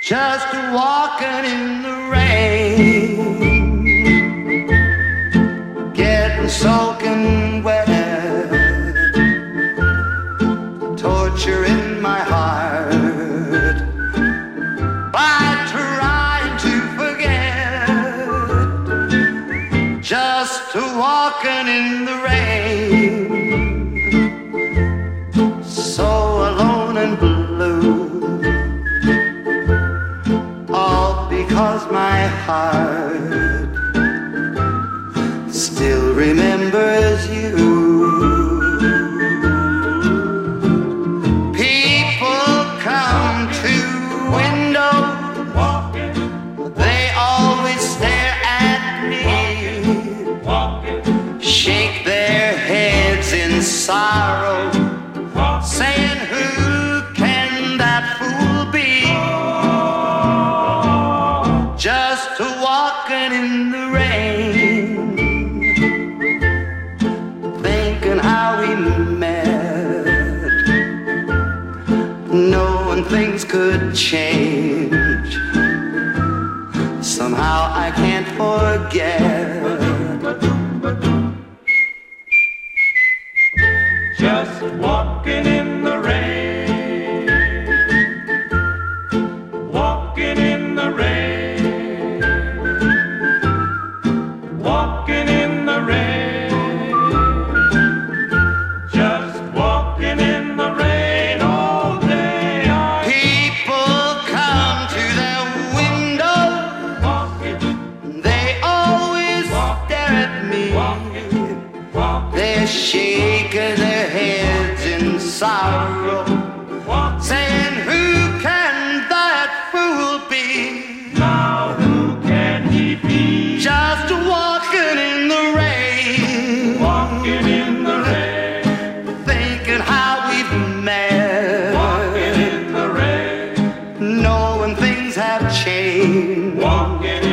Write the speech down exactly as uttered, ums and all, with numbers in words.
just walking in the rain, getting soaking wet, torture in my heart by trying to forget, just walking in the rain, so alone and blue, all because my heart still remembers you. People come to window, they always stare at me, shake their heads in sorrow, saying, who can that fool be? Just walking in the rain, thinking how we met, knowing things could change. Somehow I can't forget. Just walking in the rain, walking in the rain, walking in the rain, just walking in the rain all day. People come to their window, Walking, they always stare at me, walking, walking, they're shaking their heads in sorrow, walking. saying, who can that fool be? Now who can he be? Just walking in the rain, Walking in the rain, thinking how we've met, walking in the rain, knowing things have changed. walking